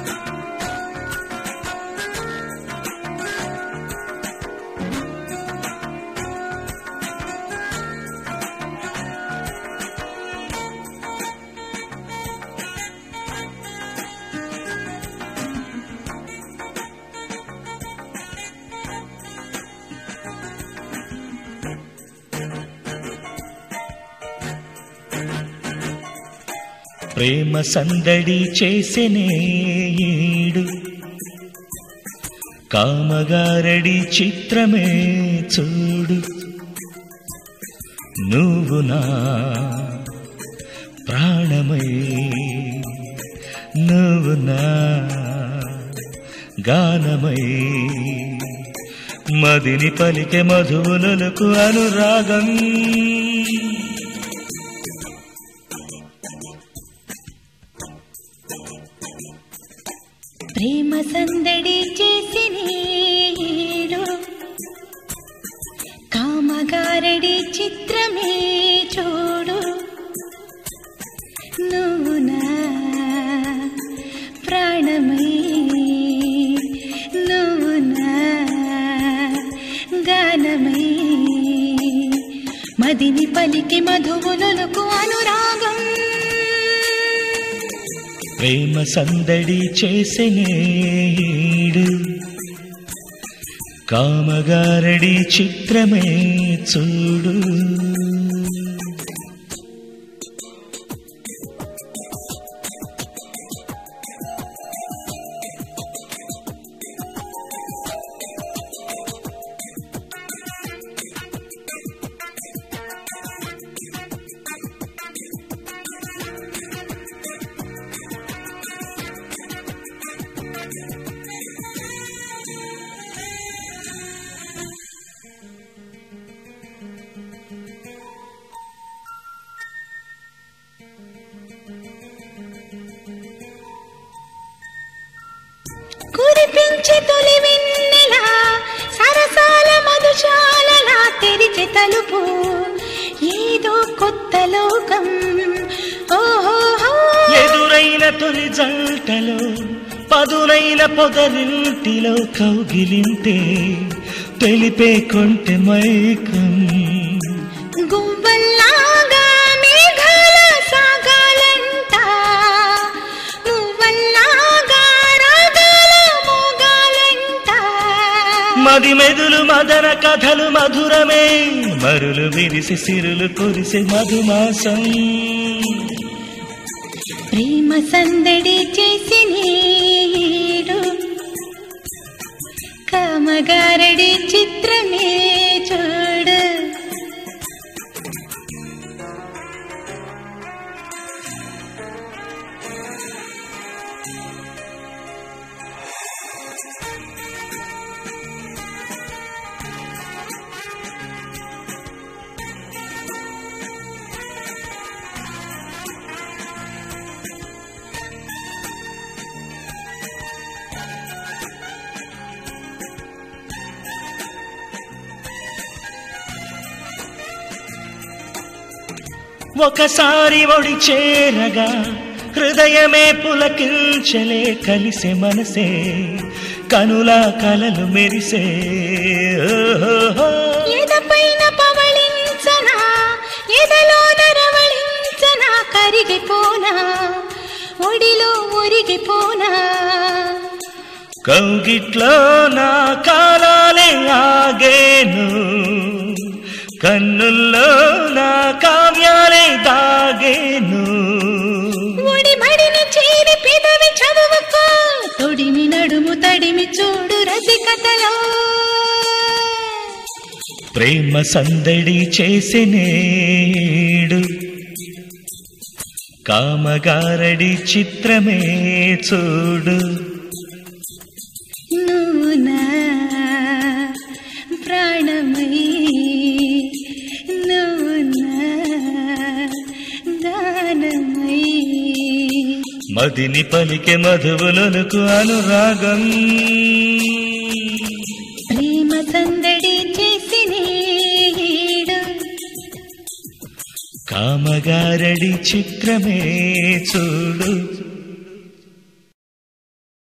ప్రేమ సందడి చేసెనే ఈడు కామగారడి చిత్రమే చూడు నువ్వు నా ప్రాణమై నువ్వు నా గానమై మదిని పలికే మధువులకు అనురాగం ప్రేమ సందడి చేసినేడు కామగారడి చిత్రమే చూడు నువ్వు నా ప్రాణమై నువ్వు నా గానమై మదిని పలికి మధువులకు అనురాగం ప్రేమ సందడి చేసెనేడు కామగారడి చిత్రమే చూడు కురిపించే తొలి వెన్నెల సరసాల మధుశాలలా తెరిచే తలుపు ఏదో కొత్త లోకం ఓహో ఎదురైన తొలి జంటలో పదునైన పొదరింటిలో కౌగిలింతే తెలిపే కొంటె మైకం గువ్వల్లాగా మేఘాల సాగాలంట నువ్వల్లాగా రాగాల మోగాలంట మది మెదులు మదన కథలు మధురమే మరులు విరిసి సిరులు కురిసి మధుమాసం ప్రేమ సందడి చేసినేడు కామగారడి చిత్రమే చూడు ఒకసారి ఒడి చేరగా హృదయమే పులకించలే కలిసే మనసే కనుల కలలు మెరిసే ఎదపైన పవళించనా ఎదలో నరవళించనా కరిగిపోనా ఒడిలో ఒరిగిపోనా కౌగిట్లో నా కాలాలే ఆగేను కన్నుల్లో నా కావ్యాలే దాగేను ఒడి మడిని చేరి పెదవి చదువుకో తొడిమి నడుము తడిమి చూడు రసికతలో ప్రేమ సందడి చేసినేడు కామగారడి చిత్రమే చూడు నువ్వు నా ప్రాణమై నువ్వు నా గానమై మదిని పలికే మధువులకు అనురాగం ప్రేమ సందడి చేసినేడు కామగారడి చిత్రమే చూడు